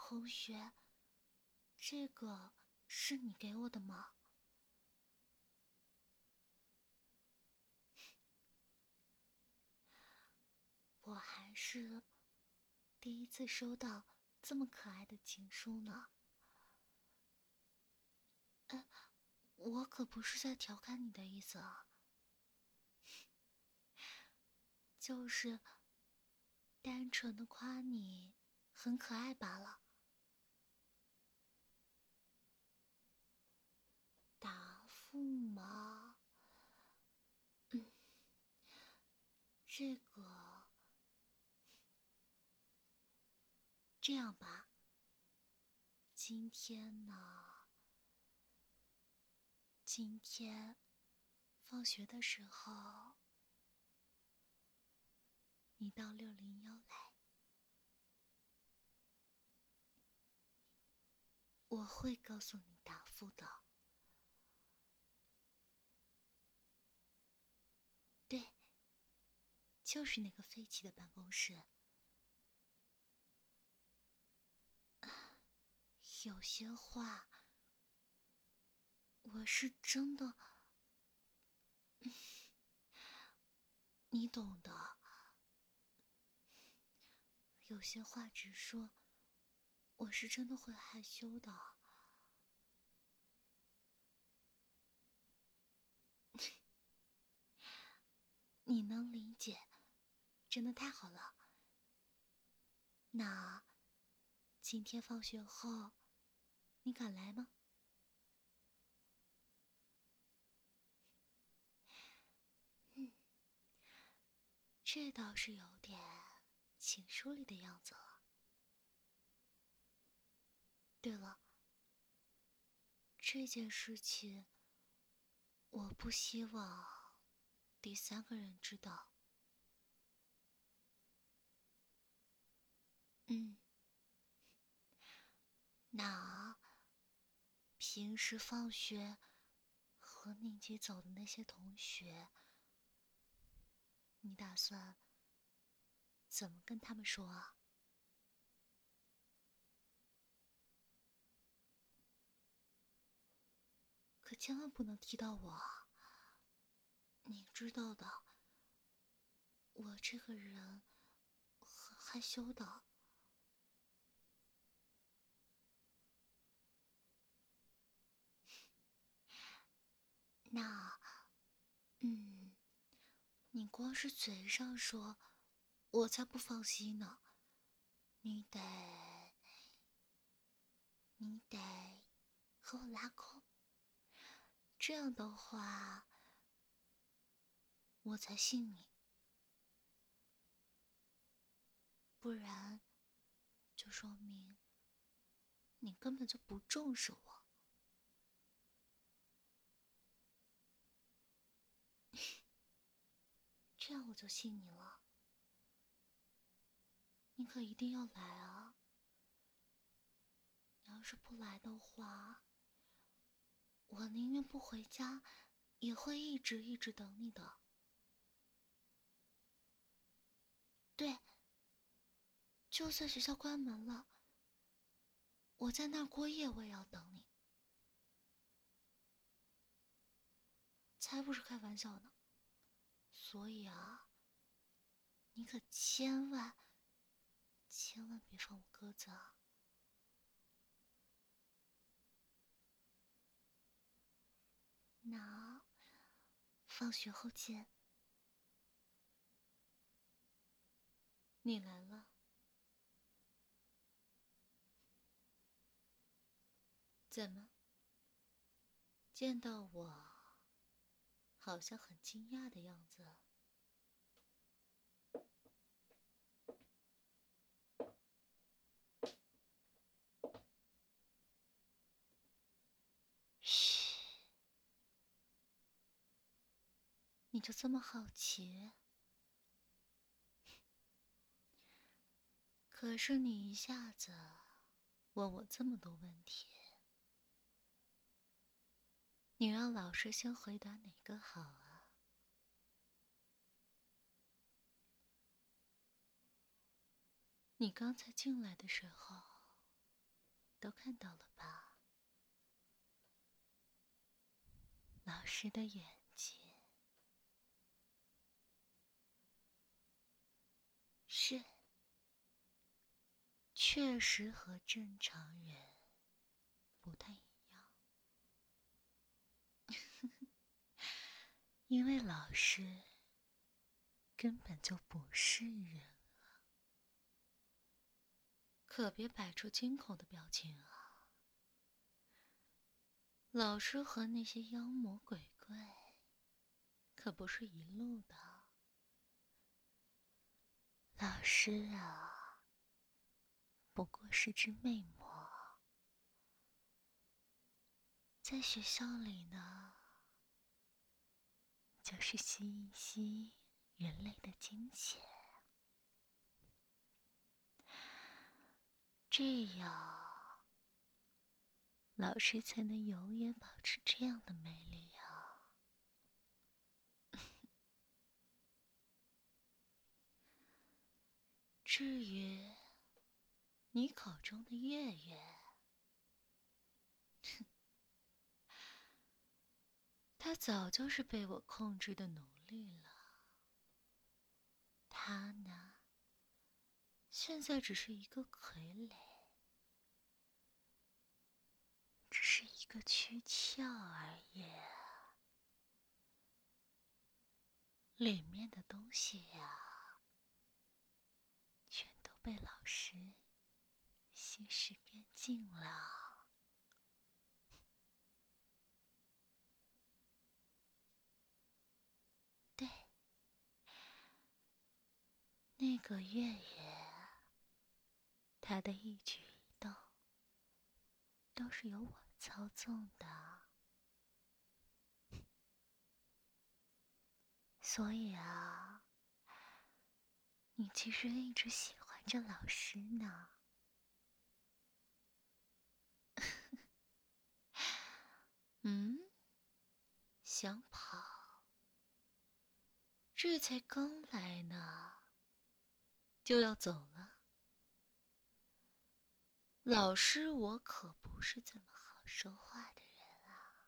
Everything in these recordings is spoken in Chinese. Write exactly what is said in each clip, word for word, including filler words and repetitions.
同学，这个是你给我的吗？我还是第一次收到这么可爱的情书呢。呃，我可不是在调侃你的意思啊，就是单纯的夸你很可爱罢了。答复吗？嗯，这个这样吧，今天呢，今天放学的时候，你到六零幺来，我会告诉你答复的。对，就是那个废弃的办公室。有些话，我是真的，你懂的。有些话直说，我是真的会害羞的。你能理解，真的太好了。那今天放学后，你敢来吗？嗯，这倒是有点情书里的样子了。对了，这件事情，我不希望第三个人知道。嗯，那平时放学和你一起走的那些同学，你打算怎么跟他们说啊？可千万不能提到我啊！你知道的，我这个人很害羞的。那，嗯，你光是嘴上说，我才不放心呢。你得，你得和我拉钩，这样的话，我才信你。不然，就说明你根本就不重视我。这样我就信你了。你可一定要来啊！你要是不来的话，我宁愿不回家，也会一直一直等你的。对，就算学校关门了，我在那儿过夜，我也要等你。才不是开玩笑呢。所以啊，你可千万千万别放我鸽子啊！那放学后见。你来了。怎么？见到我，好像很惊讶的样子。嘘，你就这么好奇？可是你一下子问我这么多问题，你让老师先回答哪个好啊？你刚才进来的时候， 都看到了吧？老师的眼睛是，确实和正常人不太一样，因为老师根本就不是人啊！可别摆出惊恐的表情啊！老师和那些妖魔鬼怪可不是一路的。老师啊，不过是只魅魔，在学校里呢，就是吸一吸人类的精血，这样老师才能永远保持这样的魅力啊！至于你口中的月月，哼，他早就是被我控制的奴隶了。他呢，现在只是一个傀儡，只是一个躯壳而已。里面的东西呀，全都被老师稀释干净了。对，那个月月，他的一举一动都是由我操纵的，所以啊，你其实一直喜欢着老师呢。嗯，想跑？这才刚来呢，就要走了？老师，我可不是这么好说话的人啊。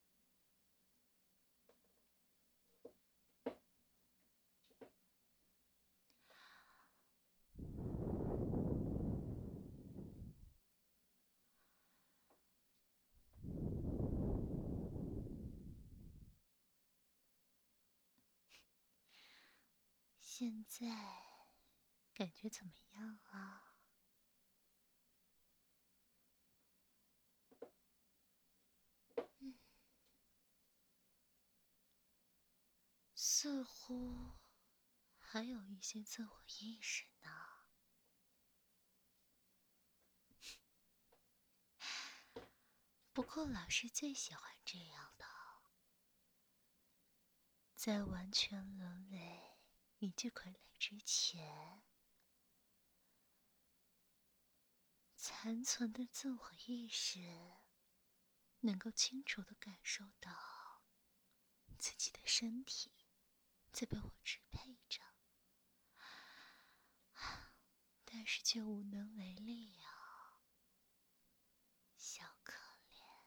现在感觉怎么样啊？嗯，似乎还有一些自我意识呢。不过老师最喜欢这样的，在完全沦为一具傀儡之前，残存的自我意识能够清楚地感受到自己的身体在被我支配着，但是却无能为力啊，小可怜。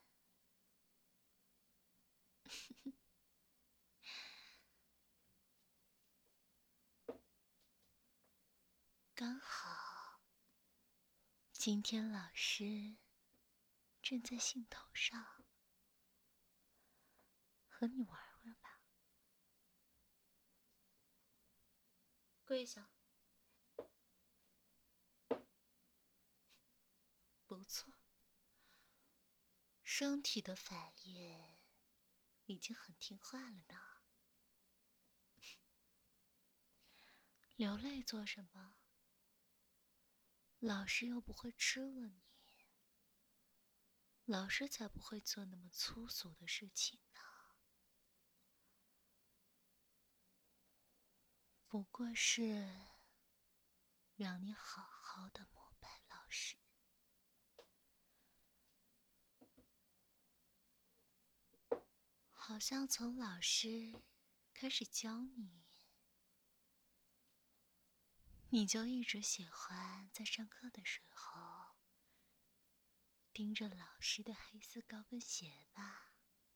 刚好今天老师正在兴头上，和你玩玩吧。跪下。不错，身体的反应已经很听话了呢。流泪做什么？老师又不会吃了你，老师才不会做那么粗俗的事情呢。不过是让你好好的膜拜老师。好像从老师开始教你，你就一直喜欢在上课的时候盯着老师的黑色高跟鞋吧。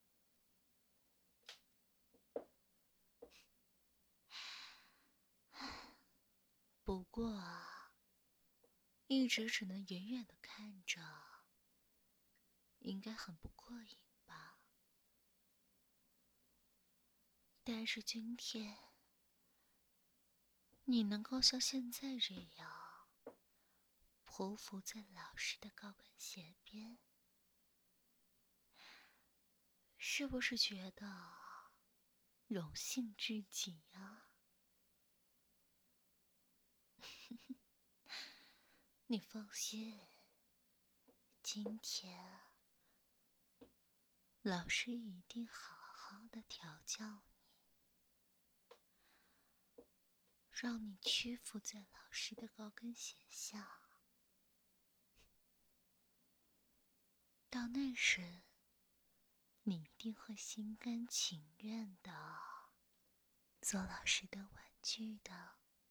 不过啊，一直只能远远的看着，应该很不过瘾吧？但是今天，你能够像现在这样匍匐在老师的高跟鞋边，是不是觉得荣幸至极啊？你放心，今天老师一定好好的调教你，让你屈服在老师的高跟鞋下。到那时，你一定会心甘情愿的做老师的玩具的。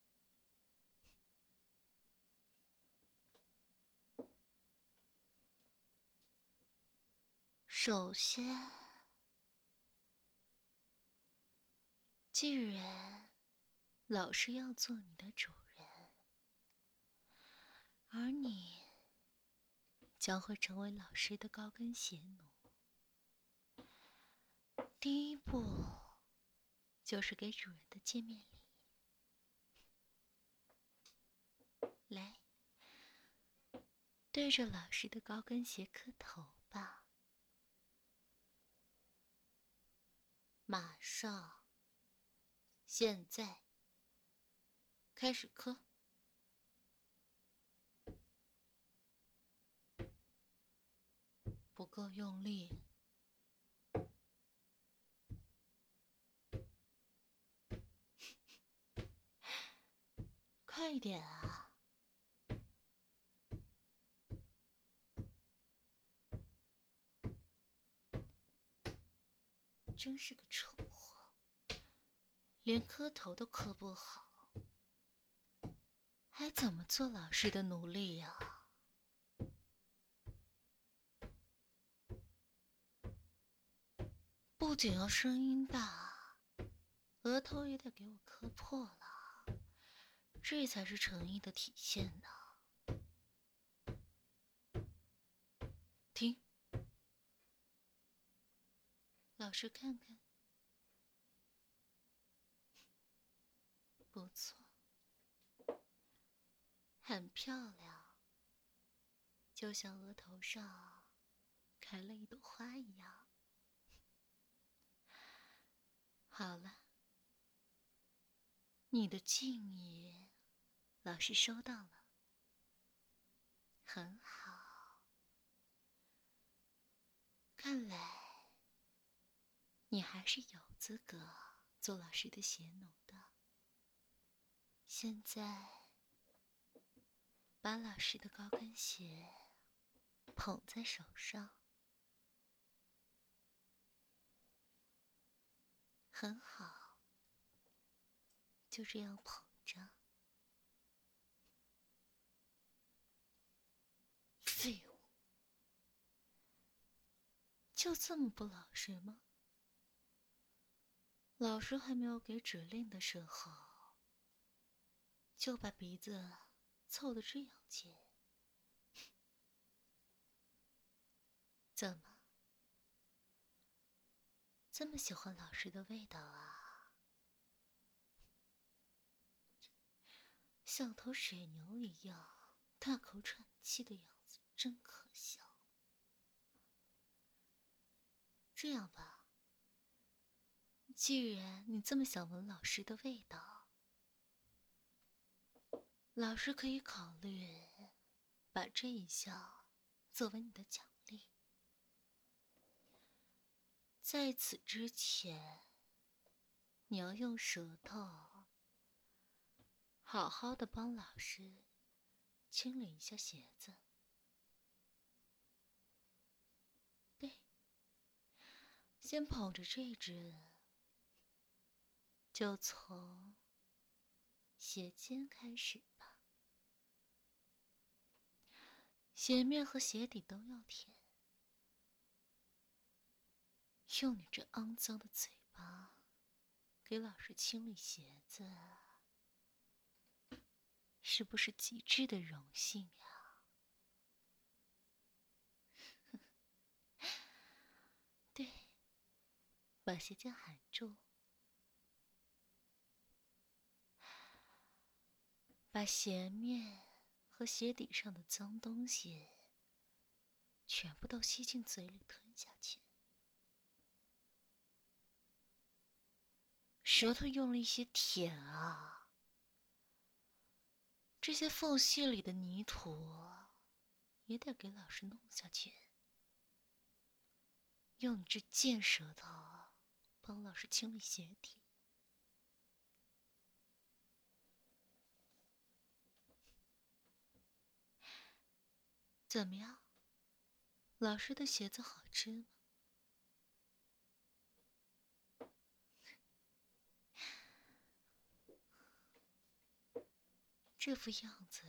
首先，既然老师要做你的主人，而你将会成为老师的高跟鞋奴，第一步就是给主人的见面礼。来，对着老师的高跟鞋磕头吧。马上，现在，开始磕。不够用力，快一点啊！真是个蠢货，连磕头都磕不好，还怎么做老师的奴隶呀？不仅要声音大，额头也得给我磕破了，这才是诚意的体现呢。停，老师看看，不错，很漂亮，就像额头上开了一朵花一样。好了，你的敬意，老师收到了，很好。看来，你还是有资格做老师的鞋奴的。现在，把老师的高跟鞋捧在手上，很好，就这样捧着。废物，就这么不老实吗？老师还没有给指令的时候，就把鼻子凑得这样近。怎么，这么喜欢老师的味道啊？像头水牛一样大口喘气的样子，真可笑。这样吧，既然你这么想闻老师的味道，老师可以考虑把这一项作为你的奖励。在此之前，你要用舌头好好的帮老师清理一下鞋子。对，先捧着这只，就从鞋尖开始吧。 鞋面和鞋底都要舔。用你这肮脏的嘴巴给老师清理鞋子，是不是极致的荣幸呀？对，把鞋匠喊住，把鞋面和鞋底上的脏东西全部都吸进嘴里吞下去，舌头用力些舔啊，这些缝隙里的泥土也得给老师弄下去，用你这贱舌头帮老师清理鞋底。怎么样？老师的鞋子好吃吗？这副样子，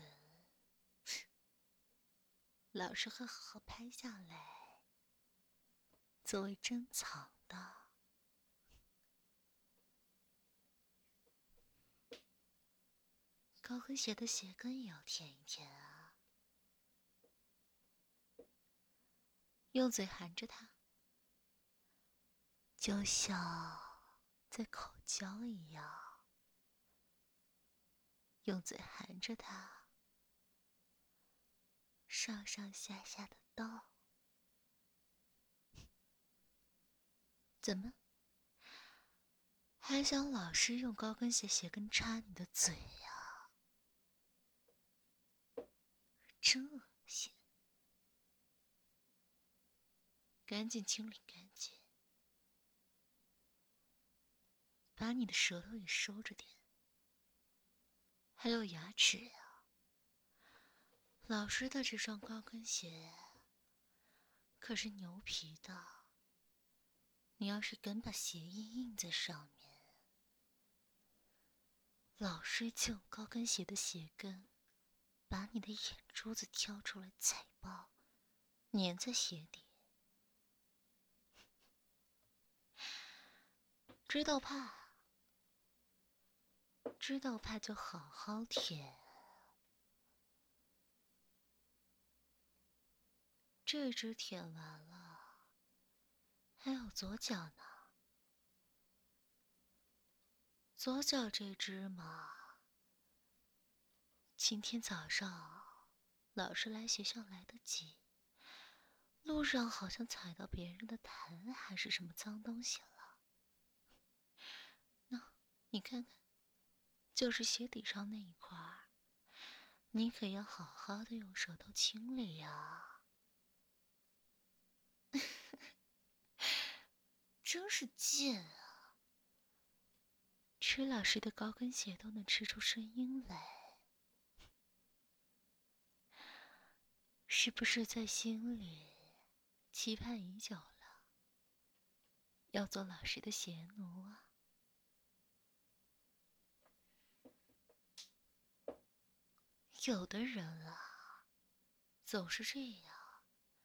老师会好好拍下来，作为珍藏的。高跟鞋的鞋跟也要舔一舔啊，用嘴含着它，就像在口交一样，用嘴含着它，上上下下的倒。怎么？还想老师用高跟鞋鞋跟插你的嘴呀？真恶心！赶紧清理干净，把你的舌头也收着点，还有牙齿呀。老师的这双高跟鞋可是牛皮的，你要是敢把鞋印印在上面，老师就用高跟鞋的鞋跟把你的眼珠子挑出来踩爆，粘在鞋底。知道怕？知道怕就好好舔。这只舔完了，还有左脚呢。左脚这只嘛，今天早上老师来学校来得及，路上好像踩到别人的痰还是什么脏东西了。那你看看，就是鞋底上那一块儿，你可要好好的用舌头清理呀。真是贱啊！吃老师的高跟鞋都能吃出声音来，是不是在心里期盼已久了，要做老师的鞋奴啊？有的人啊，总是这样，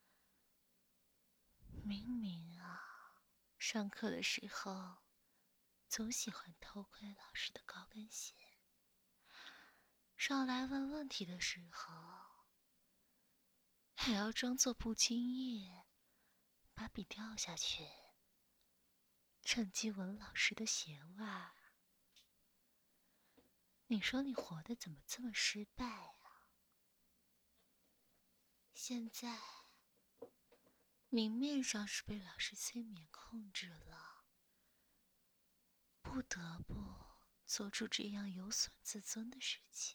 明明啊，上课的时候总喜欢偷窥老师的高跟鞋，上来问问题的时候还要装作不经意，把笔掉下去，趁机闻老师的鞋袜。你说你活得怎么这么失败啊？现在明面上是被老师催眠控制了，不得不做出这样有损自尊的事情，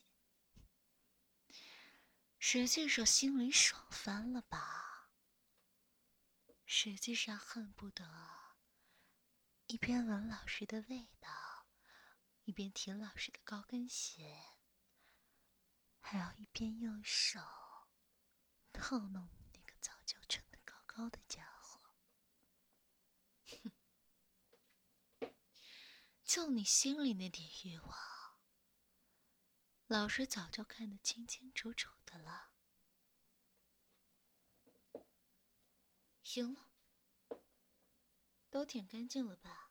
实际上心里爽翻了吧？实际上恨不得一边闻老师的味道，一边舔老师的高跟鞋，还要一边用手套弄那个早就撑得高高的家伙。哼，就你心里那点欲望，老师早就看得清清楚楚的了。 行了，都舔干净了吧？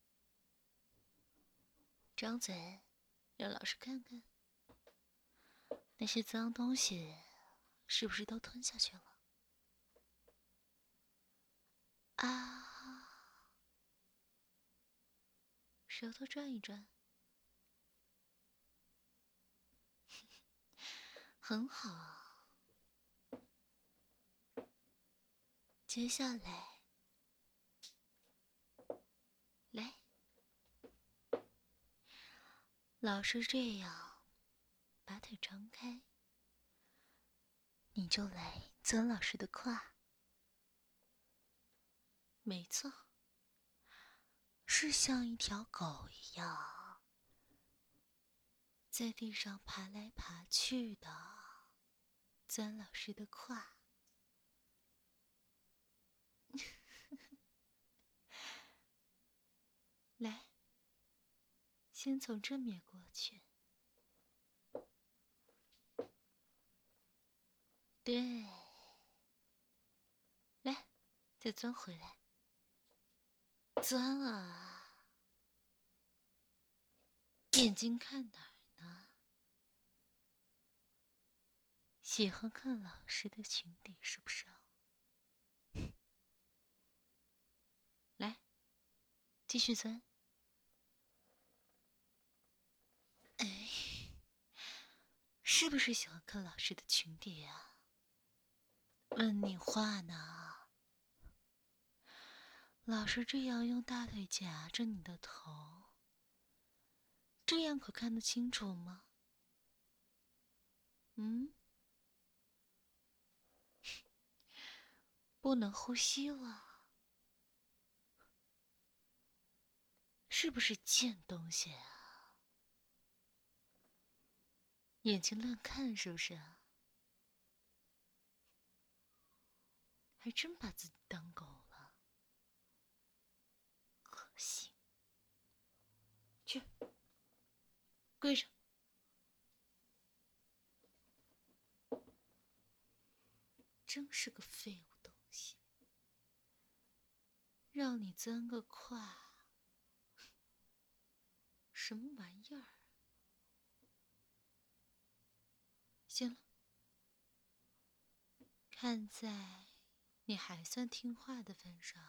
张嘴，让老师看看，那些脏东西是不是都吞下去了？啊，舌头转一转，很好。接下来，来，老师这样，把腿张开，你就来钻老师的胯。没错，是像一条狗一样，在地上爬来爬去的钻老师的胯。来，先从正面过去。对，来，再钻回来。钻啊！眼睛看哪儿呢？喜欢看老师的裙底是不是啊？来，继续钻。哎，是不是喜欢看老师的裙底啊？问你话呢。老师这样用大腿夹着你的头，这样可看得清楚吗？嗯？不能呼吸了。是不是贱东西啊？眼睛乱看是不是啊？还真把自己当狗了，恶心！去，跪着。真是个废物东西，让你钻个胯，什么玩意儿？行了，看在你还算听话的份上，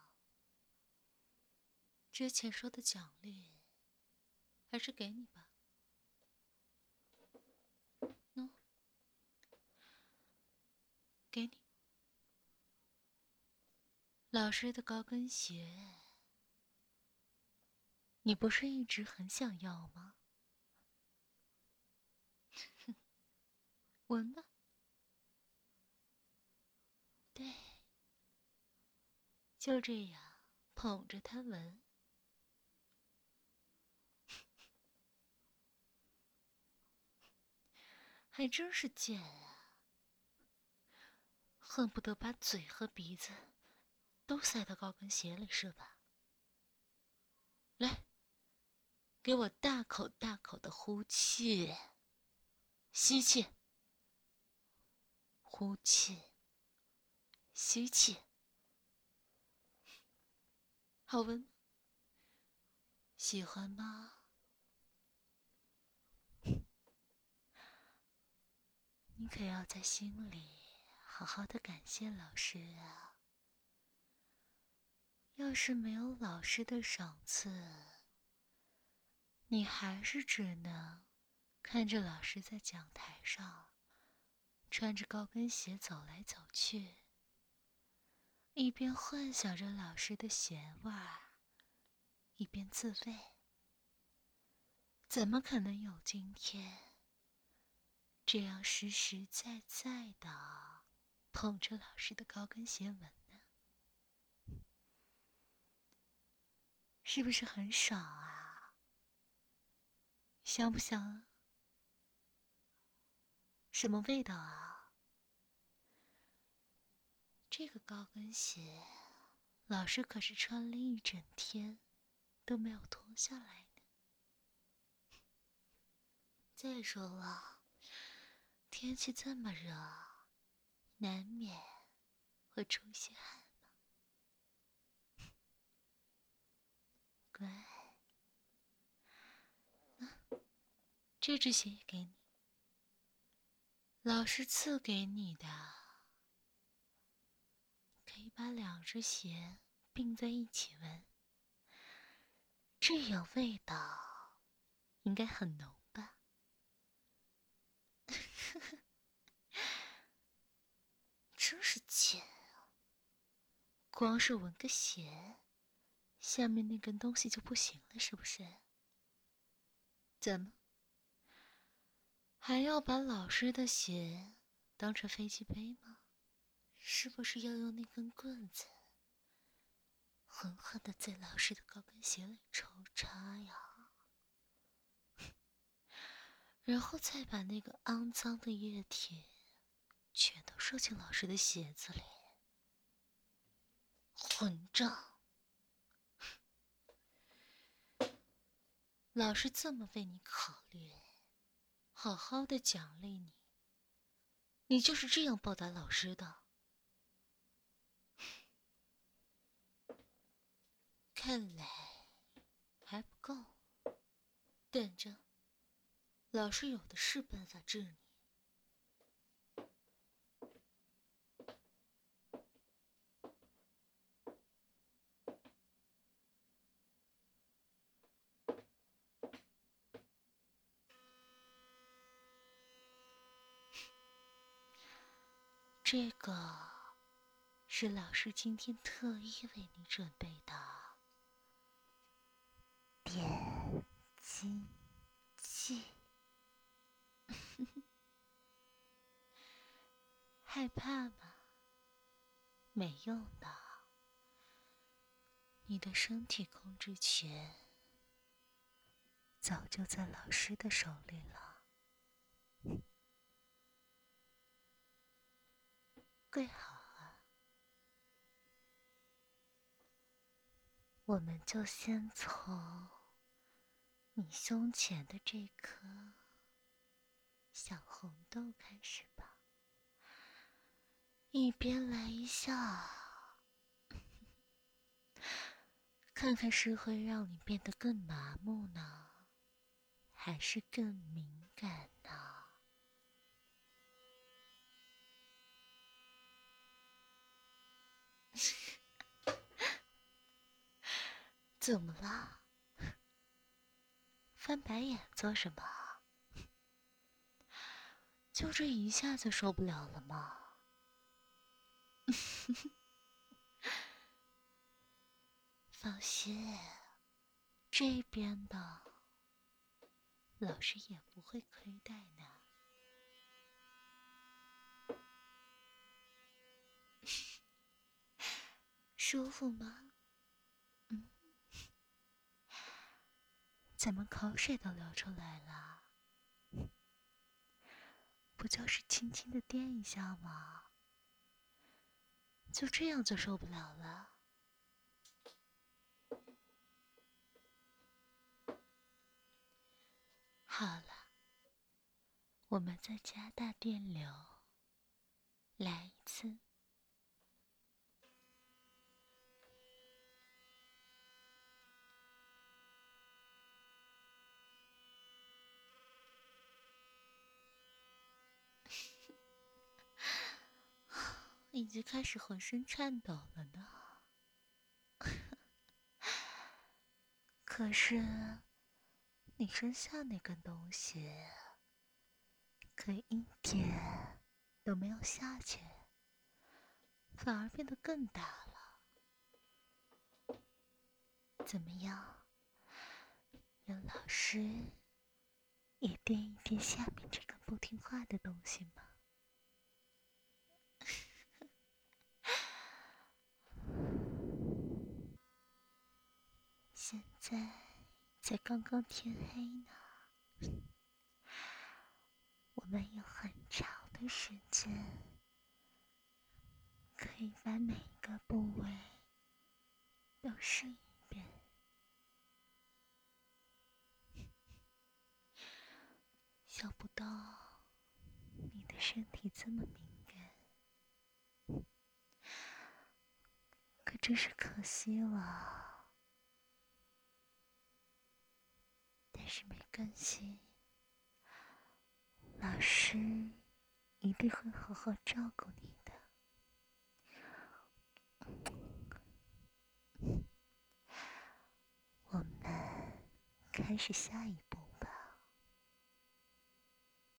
之前说的奖励还是给你吧。喏，给你。老师的高跟鞋，你不是一直很想要吗？闻吧。对，就这样捧着它闻。还真是贱啊，恨不得把嘴和鼻子都塞到高跟鞋里是吧？来，给我大口大口的呼气，吸气，呼气，吸气，好闻，喜欢吗？你可要在心里好好的感谢老师啊！要是没有老师的赏赐，你还是只能看着老师在讲台上穿着高跟鞋走来走去，一边幻想着老师的鞋味儿，一边自慰。怎么可能有今天这样实实在在的捧着老师的高跟鞋闻呢？是不是很爽啊？香不香啊？什么味道啊？这个高跟鞋，老师可是穿了一整天，都没有脱下来呢。再说了，天气这么热，难免会出些汗嘛。 乖。啊，这只鞋也给你，老师赐给你的，可以把两只鞋并在一起闻，这样味道应该很浓吧？真是贱啊！光是闻个鞋，下面那根东西就不行了，是不是？怎么？还要把老师的鞋当成飞机杯吗？是不是要用那根棍子狠狠地在老师的高跟鞋里抽插呀？然后再把那个肮脏的液体全都射进老师的鞋子里。混账！老师这么为你考虑，好好的奖励你，你就是这样报答老师的？看来还不够，等着，老师有的是办法治你。这个是老师今天特意为你准备的点睛剂。害怕吗？没用的，你的身体控制权早就在老师的手里了。跪好啊！我们就先从你胸前的这颗小红豆开始吧。一边来一下，看看是会让你变得更麻木呢，还是更敏感呢？怎么了？翻白眼做什么？就这一下子受不了了吗？放心，这边的老师也不会亏待呢。舒服吗？嗯，怎么口水都流出来了？不就是轻轻的掂一下吗？就这样就受不了了？好了，我们再加大电流，来一次。已经开始浑身颤抖了呢。可是，你身下那根东西，可一点都没有下去，反而变得更大了。怎么样？让老师也掂一掂下面这个不听话的东西吗？现在才刚刚天黑呢，我们有很长的时间可以把每一个部位都试一遍。想不到你的身体这么敏感，可真是可惜了。 但是没关系，老师一定会好好照顾你的。我们开始下一